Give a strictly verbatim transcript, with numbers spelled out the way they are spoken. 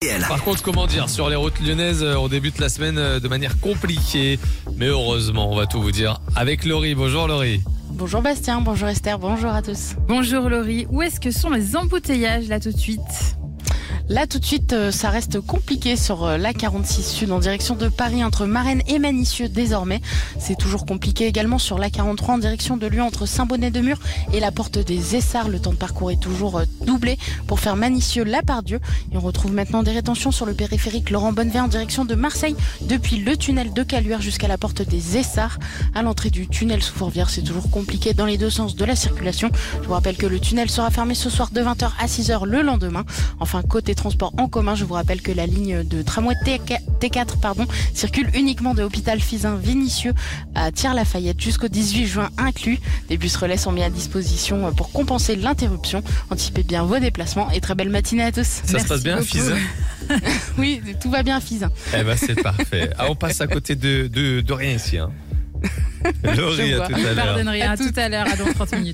Par contre, comment dire, sur les routes lyonnaises, on débute la semaine de manière compliquée. Mais heureusement, on va tout vous dire avec Laurie. Bonjour Laurie. Bonjour Bastien, bonjour Esther, bonjour à tous. Bonjour Laurie, où est-ce que sont les embouteillages là tout de suite ? Là tout de suite, ça reste compliqué sur l'A quarante-six Sud en direction de Paris entre Marennes et Manicieux désormais. C'est toujours compliqué également sur l'A quarante-trois en direction de Lyon entre Saint-Bonnet-de-Mur et la porte des Essarts. Le temps de parcours est toujours doublé pour faire Manicieux-Lapardieu. Et on retrouve maintenant des rétentions sur le périphérique Laurent Bonnevet en direction de Marseille depuis le tunnel de Caluire jusqu'à la porte des Essarts. À l'entrée du tunnel sous Fourvière, c'est toujours compliqué dans les deux sens de la circulation. Je vous rappelle que le tunnel sera fermé ce soir de vingt heures à six heures le lendemain. Enfin, côté transport en commun, je vous rappelle que la ligne de tramway T quatre pardon, circule uniquement de Hôpital Fizin-Vinicieux à Thiers-Lafayette jusqu'au dix-huit juin inclus. Des bus relais sont mis à disposition pour compenser l'interruption. Anticipez bien vos déplacements et très belle matinée à tous. Ça Merci se passe bien, beaucoup. Fizin? Oui, tout va bien, Fizin. Eh ben c'est parfait. Ah, on passe à côté de, de, de rien ici. Hein. Laurie, à tout à l'heure. Pardonnerie, à tout à l'heure, à dans trente minutes.